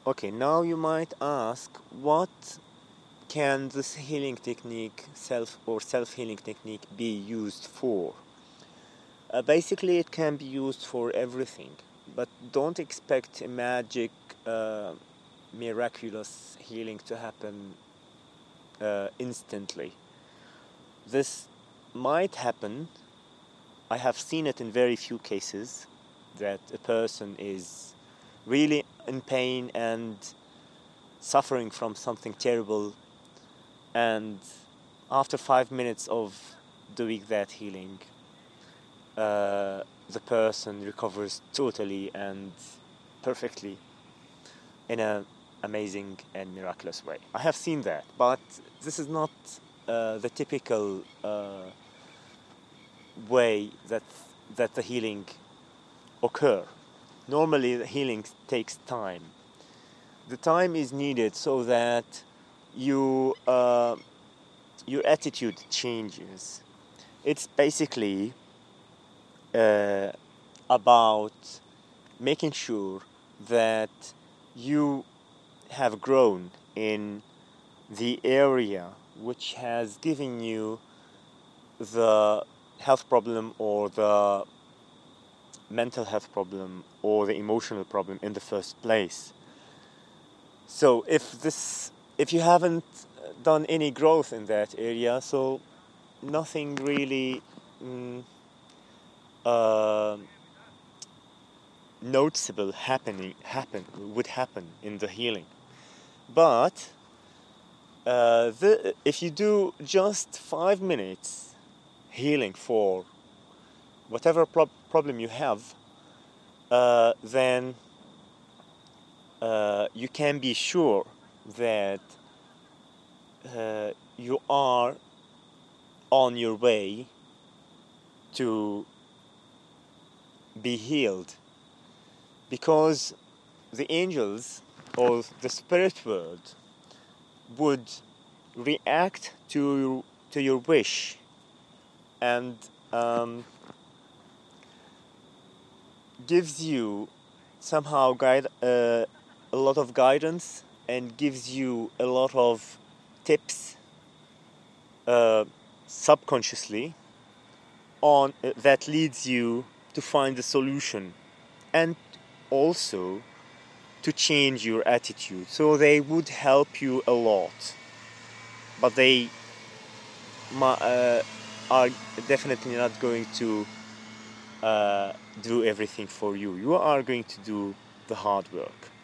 Okay, now you might ask, what can this healing technique, self-healing technique, be used for? Basically, it can be used for everything, but don't expect a magic, miraculous healing to happen instantly. This might happen. I have seen it in very few cases that a person is really in pain and suffering from something terrible, and after 5 minutes of doing that healing, the person recovers totally and perfectly in an amazing and miraculous way. I have seen that, but this is not the typical way that the healing occur. Normally, the healing takes time. The time is needed so that you your attitude changes. It's basically about making sure that you have grown in the area which has given you the health problem or the mental health problem or the emotional problem in the first place. So if you haven't done any growth in that area, so nothing really uh, noticeable would happen in the healing. But if you do just 5 minutes healing for whatever problem you have, then you can be sure that you are on your way to be healed, because the angels or the spirit world would react to your wish and gives you somehow a lot of guidance and gives you a lot of tips subconsciously on that leads you to find the solution and also to change your attitude. So they would help you a lot, but they are definitely not going to do everything for you. You are going to do the hard work.